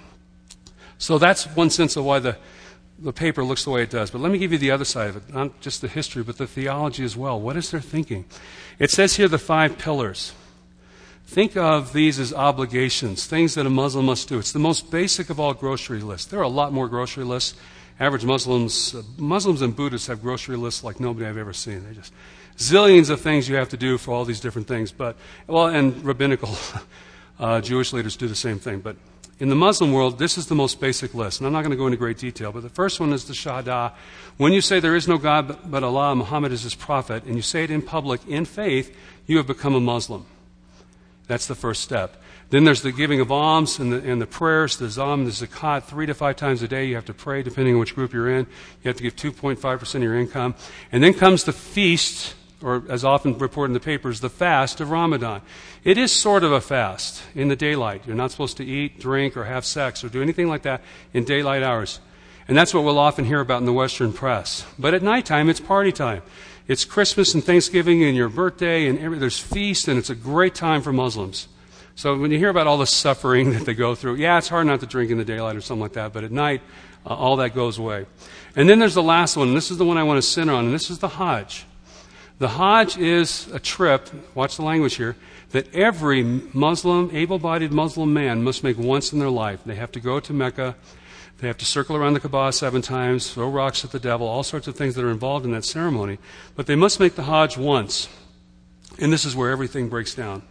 So that's one sense of why the, the paper looks the way it does. But let me give you the other side of it. Not just the history, but the theology as well. What is their thinking? It says here the five pillars. Think of these as obligations, things that a Muslim must do. It's the most basic of all grocery lists. There are a lot more grocery lists. Average Muslims, uh, Muslims and Buddhists have grocery lists like nobody I've ever seen. They just zillions of things you have to do for all these different things. But well, and rabbinical uh, Jewish leaders do the same thing. But in the Muslim world, this is the most basic list. And I'm not going to go into great detail. But the first one is the Shahada. When you say there is no God but Allah, Muhammad is his prophet, and you say it in public in faith, you have become a Muslim. That's the first step. Then there's the giving of alms and the, and the prayers, the zam, the zakat. Three to five times a day you have to pray, depending on which group you're in. You have to give two point five percent of your income. And then comes the feast, or as often reported in the papers, the fast of Ramadan. It is sort of a fast in the daylight. You're not supposed to eat, drink, or have sex, or do anything like that in daylight hours. And that's what we'll often hear about in the Western press. But at nighttime, it's party time. It's Christmas and Thanksgiving and your birthday, and every, there's feast, and it's a great time for Muslims. So when you hear about all the suffering that they go through, yeah, it's hard not to drink in the daylight or something like that, but at night, uh, all that goes away. And then there's the last one, and this is the one I want to center on, and this is the Hajj. The Hajj is a trip, watch the language here, that every Muslim, able-bodied Muslim man must make once in their life. They have to go to Mecca. They have to circle around the Kaaba seven times, throw rocks at the devil, all sorts of things that are involved in that ceremony. But they must make the Hajj once. And this is where everything breaks down.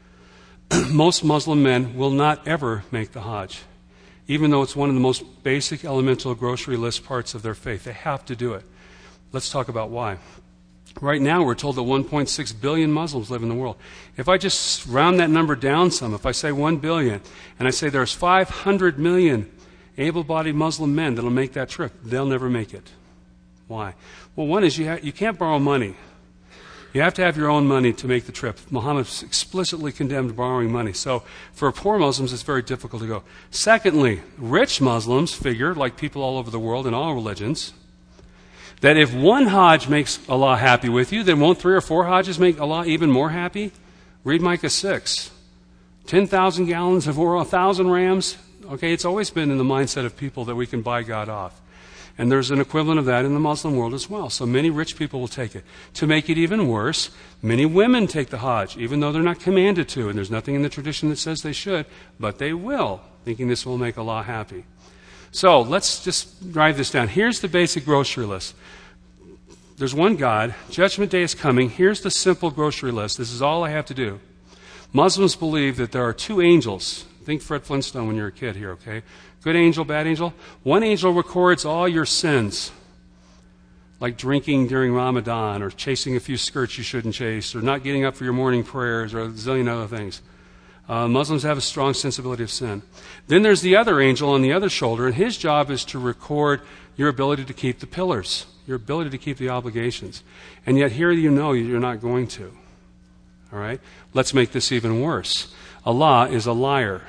Most Muslim men will not ever make the Hajj, even though it's one of the most basic elemental grocery list parts of their faith. They have to do it. Let's talk about why. Right now, we're told that one point six billion Muslims live in the world. If I just round that number down some, if I say one billion, and I say there's five hundred million able-bodied Muslim men that will make that trip, they'll never make it. Why? Well, one is you, ha- you can't borrow money. You have to have your own money to make the trip. Muhammad explicitly condemned borrowing money. So for poor Muslims, it's very difficult to go. Secondly, rich Muslims figure, like people all over the world in all religions, that if one Hajj makes Allah happy with you, then won't three or four Hajjs make Allah even more happy? Read Micah six. ten thousand gallons of oil, one thousand rams. Okay, it's always been in the mindset of people that we can buy God off. And there's an equivalent of that in the Muslim world as well. So many rich people will take it. To make it even worse, many women take the Hajj, even though they're not commanded to, and there's nothing in the tradition that says they should, but they will, thinking this will make Allah happy. So let's just drive this down. Here's the basic grocery list. There's one God. Judgment Day is coming. Here's the simple grocery list. This is all I have to do. Muslims believe that there are two angels. Think Fred Flintstone when you're a kid here, okay? Good angel, bad angel. One angel records all your sins, like drinking during Ramadan or chasing a few skirts you shouldn't chase or not getting up for your morning prayers or a zillion other things. Uh, Muslims have a strong sensibility of sin. Then there's the other angel on the other shoulder, and his job is to record your ability to keep the pillars, your ability to keep the obligations. And yet here you know you're not going to. All right? Let's make this even worse. Allah is a liar.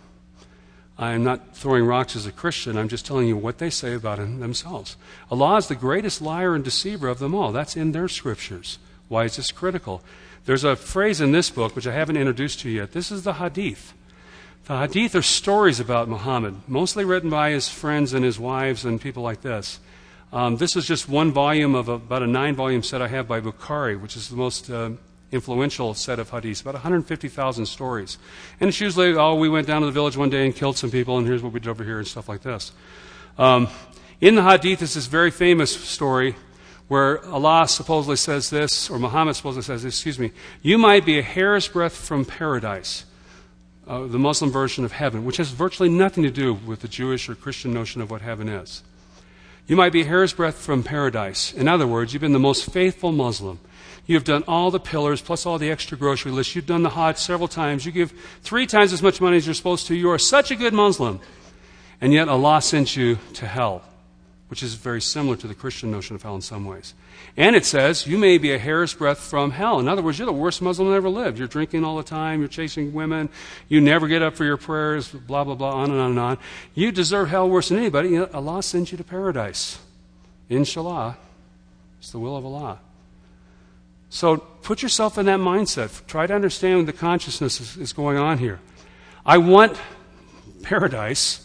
I am not throwing rocks as a Christian. I'm just telling you what they say about him themselves. Allah is the greatest liar and deceiver of them all. That's in their scriptures. Why is this critical? There's a phrase in this book, which I haven't introduced to you yet. This is the Hadith. The Hadith are stories about Muhammad, mostly written by his friends and his wives and people like this. Um, this is just one volume of a, about a nine-volume set I have by Bukhari, which is the most uh, influential set of hadiths, about one hundred fifty thousand stories. And it's usually, oh, we went down to the village one day and killed some people, and here's what we did over here, and stuff like this. Um, in the hadith is this very famous story where Allah supposedly says this, or Muhammad supposedly says this, excuse me, you might be a hair's breadth from paradise, uh, the Muslim version of heaven, which has virtually nothing to do with the Jewish or Christian notion of what heaven is. You might be a hair's breadth from paradise. In other words, you've been the most faithful Muslim. You've done all the pillars, plus all the extra grocery lists. You've done the Hajj several times. You give three times as much money as you're supposed to. You are such a good Muslim. And yet Allah sent you to hell, which is very similar to the Christian notion of hell in some ways. And it says, you may be a hair's breadth from hell. In other words, you're the worst Muslim that ever lived. You're drinking all the time. You're chasing women. You never get up for your prayers, blah, blah, blah, on and on and on. You deserve hell worse than anybody. You know, Allah sends you to paradise. Inshallah. It's the will of Allah. So put yourself in that mindset. Try to understand what the consciousness is, is going on here. I want paradise,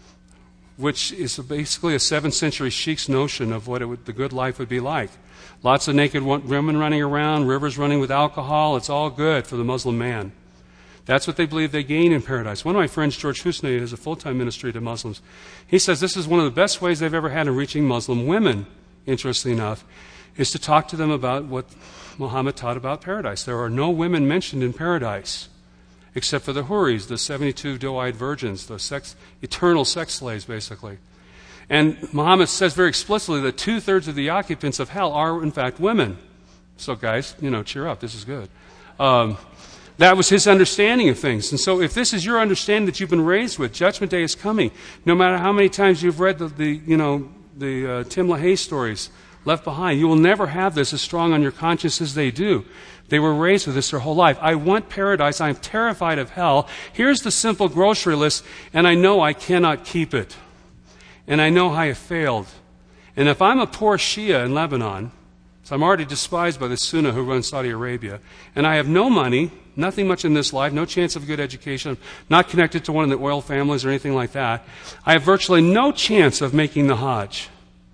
which is basically a seventh century sheik's notion of what it would, the good life would be like. Lots of naked women running around, rivers running with alcohol. It's all good for the Muslim man. That's what they believe they gain in paradise. One of my friends, George Husney, has a full-time ministry to Muslims. He says this is one of the best ways they've ever had in reaching Muslim women, interestingly enough, is to talk to them about what Muhammad taught about paradise. There are no women mentioned in paradise, except for the Huris, the seventy-two doe-eyed virgins, the sex, eternal sex slaves, basically. And Muhammad says very explicitly that two-thirds of the occupants of hell are, in fact, women. So, guys, you know, cheer up. This is good. Um, that was his understanding of things. And so if this is your understanding that you've been raised with, Judgment Day is coming. No matter how many times you've read the, the you know, the uh, Tim LaHaye stories, Left Behind, you will never have this as strong on your conscience as they do. They were raised with this their whole life. I want paradise. I'm terrified of hell. Here's the simple grocery list, and I know I cannot keep it. And I know how I failed. And if I'm a poor Shia in Lebanon, so I'm already despised by the Sunnah who run Saudi Arabia, and I have no money, nothing much in this life, no chance of a good education, not connected to one of the oil families or anything like that, I have virtually no chance of making the Hajj.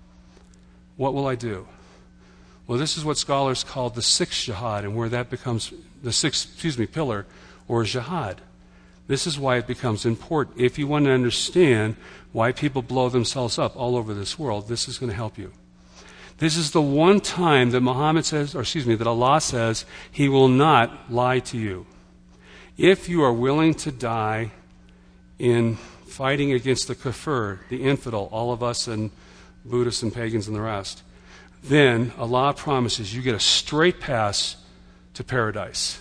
What will I do? Well, this is what scholars call the sixth jihad, and where that becomes the sixth, excuse me, pillar, or jihad. This is why it becomes important. If you want to understand why people blow themselves up all over this world, this is going to help you. This is the one time that Muhammad says, or excuse me, that Allah says, He will not lie to you. If you are willing to die in fighting against the kafir, the infidel, all of us and Buddhists and pagans and the rest, then Allah promises you get a straight pass to paradise.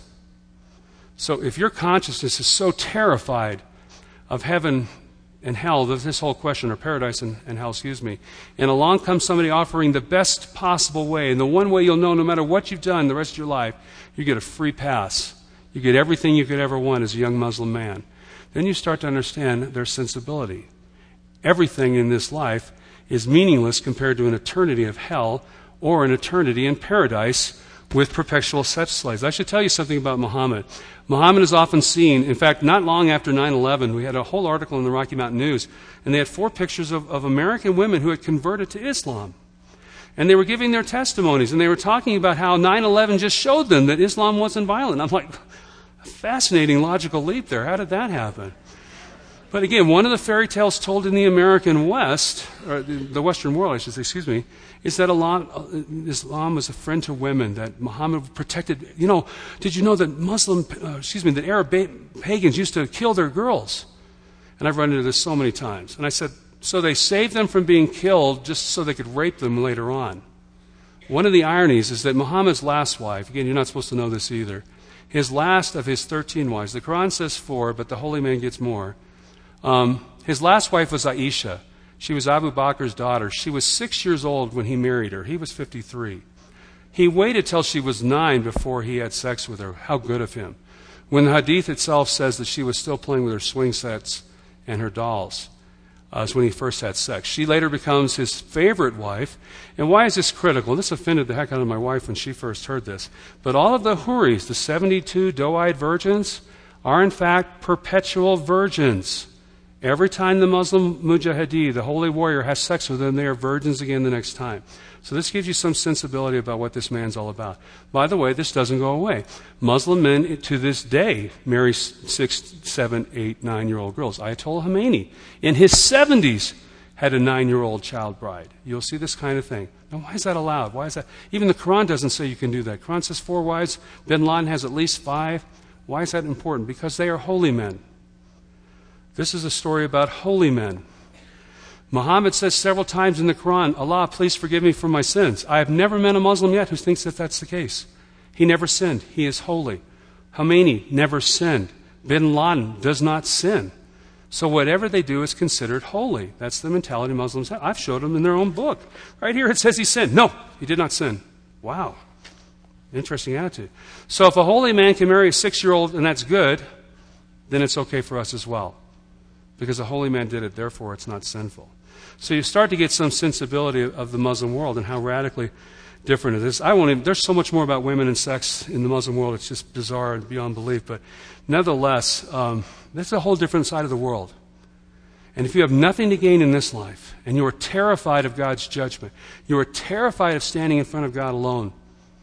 So if your consciousness is so terrified of heaven and hell, this whole question, or paradise and, and hell, excuse me, and along comes somebody offering the best possible way, and the one way you'll know no matter what you've done the rest of your life, you get a free pass. You get everything you could ever want as a young Muslim man. Then you start to understand their sensibility. Everything in this life is meaningless compared to an eternity of hell or an eternity in paradise, with perpetual sex slaves. I should tell you something about Muhammad. Muhammad is often seen, in fact, not long after nine eleven, we had a whole article in the Rocky Mountain News, and they had four pictures of, of American women who had converted to Islam. And they were giving their testimonies, and they were talking about how nine eleven just showed them that Islam wasn't violent. I'm like, a fascinating logical leap there. How did that happen? But again, one of the fairy tales told in the American West, or the Western world, I should say, excuse me, is that Islam was a friend to women, that Muhammad protected. You know, did you know that Muslim, uh, excuse me, that Arab ba- pagans used to kill their girls? And I've run into this so many times. And I said, so they saved them from being killed just so they could rape them later on. One of the ironies is that Muhammad's last wife, again, you're not supposed to know this either, his last of his thirteen wives, the Quran says four, but the holy man gets more. Um, his last wife was Aisha. She was Abu Bakr's daughter. She was six years old when he married her. He was fifty-three. He waited till she was nine before he had sex with her. How good of him. When the hadith itself says that she was still playing with her swing sets and her dolls, uh, is when he first had sex. She later becomes his favorite wife. And why is this critical? This offended the heck out of my wife when she first heard this. But all of the Huris, the seventy-two doe-eyed virgins, are in fact perpetual virgins. Every time the Muslim mujahideen, the holy warrior, has sex with them, they are virgins again the next time. So this gives you some sensibility about what this man's all about. By the way, this doesn't go away. Muslim men to this day marry six, seven, eight, nine-year-old girls. Ayatollah Khomeini, in his seventies, had a nine-year-old child bride. You'll see this kind of thing. Now, why is that allowed? Why is that? Even the Quran doesn't say you can do that. Quran says four wives. Bin Laden has at least five. Why is that important? Because they are holy men. This is a story about holy men. Muhammad says several times in the Quran, Allah, please forgive me for my sins. I have never met a Muslim yet who thinks that that's the case. He never sinned. He is holy. Khomeini never sinned. Bin Laden does not sin. So whatever they do is considered holy. That's the mentality Muslims have. I've showed them in their own book. Right here it says he sinned. No, he did not sin. Wow. Interesting attitude. So if a holy man can marry a six-year-old and that's good, then it's okay for us as well. Because a holy man did it, therefore it's not sinful. So you start to get some sensibility of the Muslim world and how radically different it is. I won't even, there's so much more about women and sex in the Muslim world, it's just bizarre and beyond belief. But nevertheless, um, that's a whole different side of the world. And if you have nothing to gain in this life, and you are terrified of God's judgment, you are terrified of standing in front of God alone,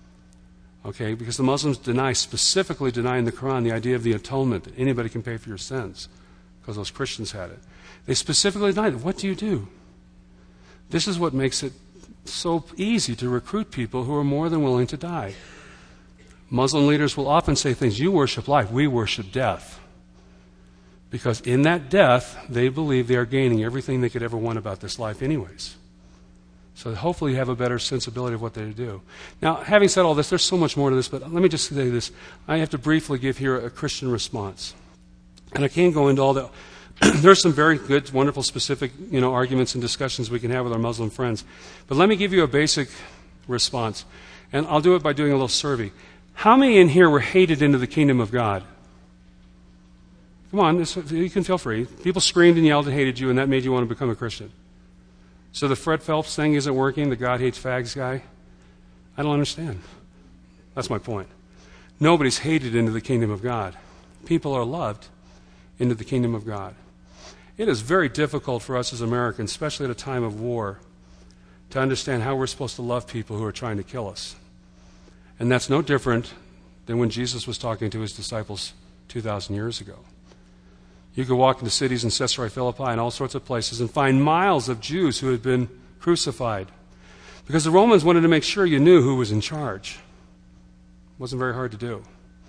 okay, because the Muslims deny, specifically deny in the Quran, the idea of the atonement, that anybody can pay for your sins. Because those Christians had it. They specifically denied it. What do you do? This is what makes it so easy to recruit people who are more than willing to die. Muslim leaders will often say things, you worship life, we worship death. Because in that death, they believe they are gaining everything they could ever want about this life anyways. So hopefully you have a better sensibility of what they do. Now, having said all this, there's so much more to this, but let me just say this. I have to briefly give here a Christian response. And I can't go into all the... There's some very good, wonderful, specific, you know, arguments and discussions we can have with our Muslim friends. But let me give you a basic response. And I'll do it by doing a little survey. How many in here were hated into the kingdom of God? Come on, this, you can feel free. People screamed and yelled and hated you, and that made you want to become a Christian. So the Fred Phelps thing isn't working, the God hates fags guy? I don't understand. That's my point. Nobody's hated into the kingdom of God. People are loved into the kingdom of God. It is very difficult for us as Americans, especially at a time of war, to understand how we're supposed to love people who are trying to kill us. And that's no different than when Jesus was talking to his disciples two thousand years ago. You could walk into cities in Caesarea Philippi and all sorts of places and find miles of Jews who had been crucified. Because the Romans wanted to make sure you knew who was in charge. It wasn't very hard to do.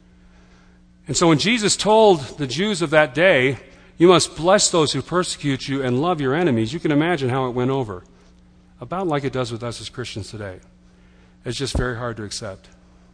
And so when Jesus told the Jews of that day, you must bless those who persecute you and love your enemies, you can imagine how it went over. About like it does with us as Christians today. It's just very hard to accept.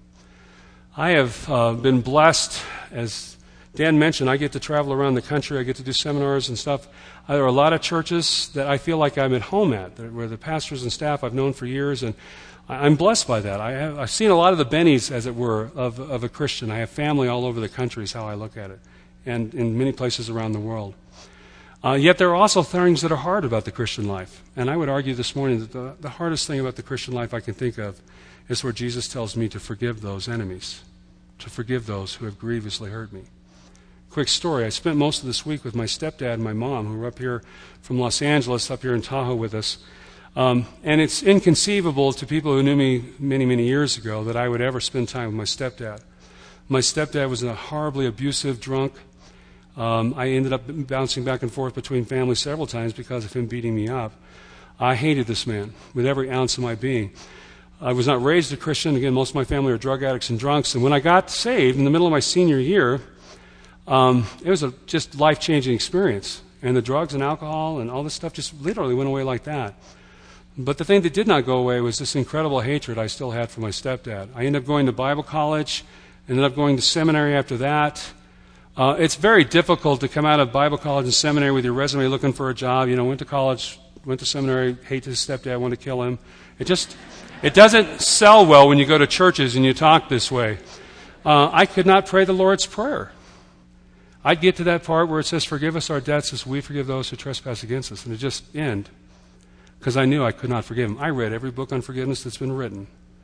I have uh, been blessed, as Dan mentioned, I get to travel around the country, I get to do seminars and stuff. There are a lot of churches that I feel like I'm at home at, where the pastors and staff I've known for years, and I'm blessed by that. I have, I've seen a lot of the bennies, as it were, of, of a Christian. I have family all over the country is how I look at it, and in many places around the world. Uh, yet there are also things that are hard about the Christian life. And I would argue this morning that the, the hardest thing about the Christian life I can think of is where Jesus tells me to forgive those enemies, to forgive those who have grievously hurt me. Quick story. I spent most of this week with my stepdad and my mom, who were up here from Los Angeles, up here in Tahoe with us. Um, and it's inconceivable to people who knew me many, many years ago that I would ever spend time with my stepdad. My stepdad was a horribly abusive drunk. Um, I ended up bouncing back and forth between families several times because of him beating me up. I hated this man with every ounce of my being. I was not raised a Christian. Again, most of my family are drug addicts and drunks. And when I got saved in the middle of my senior year, um, it was a just life-changing experience. And the drugs and alcohol and all this stuff just literally went away like that. But the thing that did not go away was this incredible hatred I still had for my stepdad. I ended up going to Bible college, ended up going to seminary after that. Uh, it's very difficult to come out of Bible college and seminary with your resume looking for a job. You know, went to college, went to seminary, hate his stepdad, wanted to kill him. It just, it doesn't sell well when you go to churches and you talk this way. Uh, I could not pray the Lord's Prayer. I'd get to that part where it says, forgive us our debts as we forgive those who trespass against us. And it just end. Because I knew I could not forgive him. I read every book on forgiveness that's been written.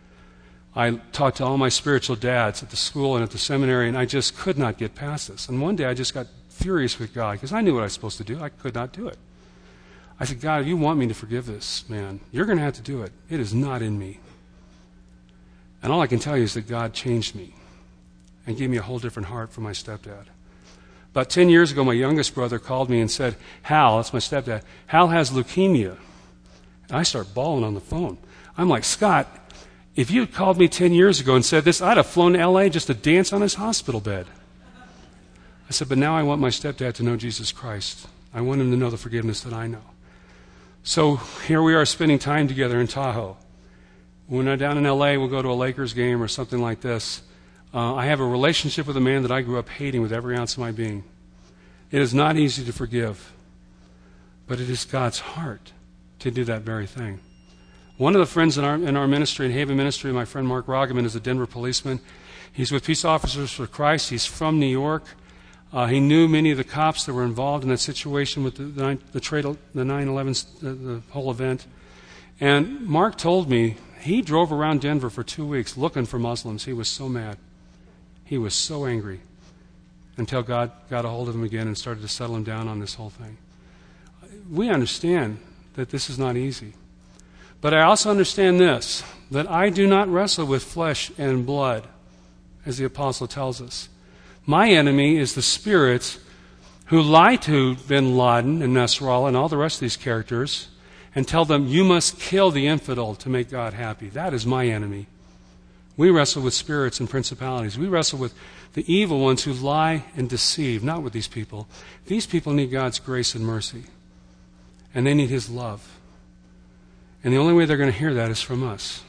I talked to all my spiritual dads at the school and at the seminary, and I just could not get past this. And one day I just got furious with God because I knew what I was supposed to do. I could not do it. I said, God, if you want me to forgive this man, you're going to have to do it. It is not in me. And all I can tell you is that God changed me and gave me a whole different heart for my stepdad. About ten years ago, my youngest brother called me and said, Hal, that's my stepdad, Hal has leukemia. And I start bawling on the phone. I'm like, Scott, if you had called me ten years ago and said this, I'd have flown to L A just to dance on his hospital bed. I said, but now I want my stepdad to know Jesus Christ. I want him to know the forgiveness that I know. So here we are spending time together in Tahoe. When I'm down in L A, we'll go to a Lakers game or something like this. Uh, I have a relationship with a man that I grew up hating with every ounce of my being. It is not easy to forgive, but it is God's heart to do that very thing. One of the friends in our, in our ministry, in Haven Ministry, my friend Mark Rogaman, is a Denver policeman. He's with Peace Officers for Christ. He's from New York. Uh, he knew many of the cops that were involved in that situation with the, the, the, trade, the nine eleven, the, the whole event. And Mark told me he drove around Denver for two weeks looking for Muslims. He was so mad. He was so angry until God got a hold of him again and started to settle him down on this whole thing. We understand that this is not easy. But I also understand this, that I do not wrestle with flesh and blood, as the apostle tells us. My enemy is the spirits who lie to bin Laden and Nasrallah and all the rest of these characters and tell them, you must kill the infidel to make God happy. That is my enemy. We wrestle with spirits and principalities. We wrestle with the evil ones who lie and deceive, not with these people. These people need God's grace and mercy, and they need His love. And the only way they're going to hear that is from us.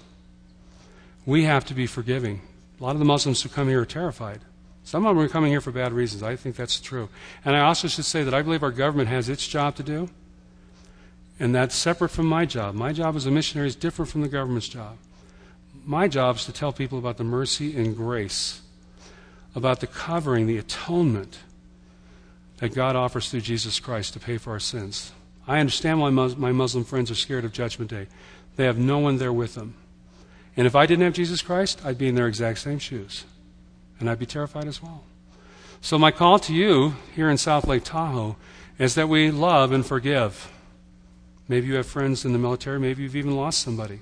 We have to be forgiving. A lot of the Muslims who come here are terrified. Some of them are coming here for bad reasons. I think that's true. And I also should say that I believe our government has its job to do, and that's separate from my job. My job as a missionary is different from the government's job. My job is to tell people about the mercy and grace, about the covering, the atonement that God offers through Jesus Christ to pay for our sins. I understand why my Muslim friends are scared of Judgment Day. They have no one there with them. And if I didn't have Jesus Christ, I'd be in their exact same shoes. And I'd be terrified as well. So my call to you here in South Lake Tahoe is that we love and forgive. Maybe you have friends in the military. Maybe you've even lost somebody.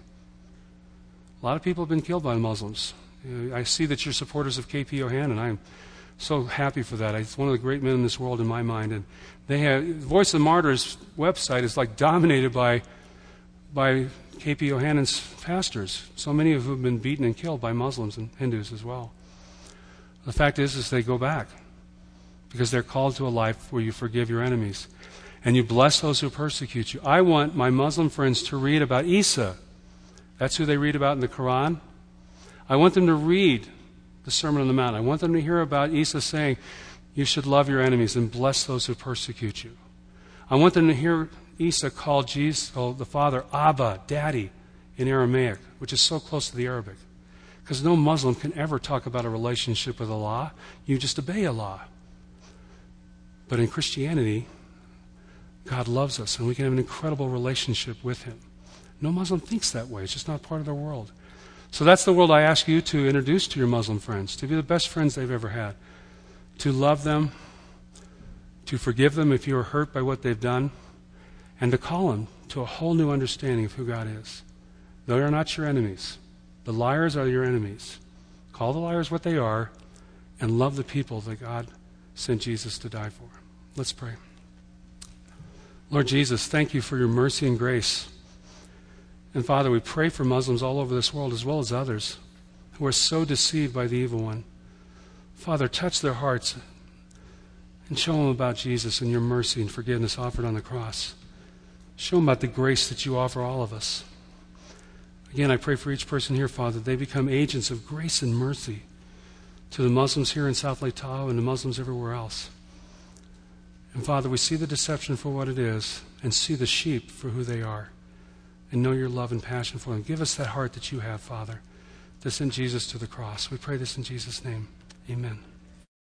A lot of people have been killed by Muslims. I see that you're supporters of K P Yohannan. I'm so happy for that. He's one of the great men in this world in my mind. And they have Voice of the Martyrs website is like dominated by by K P Yohannan's pastors. So many of whom have been beaten and killed by Muslims and Hindus as well. The fact is, is they go back because they're called to a life where you forgive your enemies and you bless those who persecute you. I want my Muslim friends to read about Isa. That's who they read about in the Quran. I want them to read the Sermon on the Mount. I want them to hear about Isa saying, you should love your enemies and bless those who persecute you. I want them to hear Isa call Jesus, call the Father, Abba, Daddy, in Aramaic, which is so close to the Arabic. Because no Muslim can ever talk about a relationship with Allah. You just obey Allah. But in Christianity, God loves us, and we can have an incredible relationship with Him. No Muslim thinks that way. It's just not part of their world. So that's the world I ask you to introduce to your Muslim friends, to be the best friends they've ever had, to love them, to forgive them if you are hurt by what they've done, and to call them to a whole new understanding of who God is. They are not your enemies. The liars are your enemies. Call the liars what they are, and love the people that God sent Jesus to die for. Let's pray. Lord Jesus, thank you for your mercy and grace. And Father, we pray for Muslims all over this world as well as others who are so deceived by the evil one. Father, touch their hearts and show them about Jesus and your mercy and forgiveness offered on the cross. Show them about the grace that you offer all of us. Again, I pray for each person here, Father, that they become agents of grace and mercy to the Muslims here in South Lake Tahoe and the Muslims everywhere else. And Father, we see the deception for what it is and see the sheep for who they are and know your love and passion for them. Give us that heart that you have, Father, to send Jesus to the cross. We pray this in Jesus' name. Amen.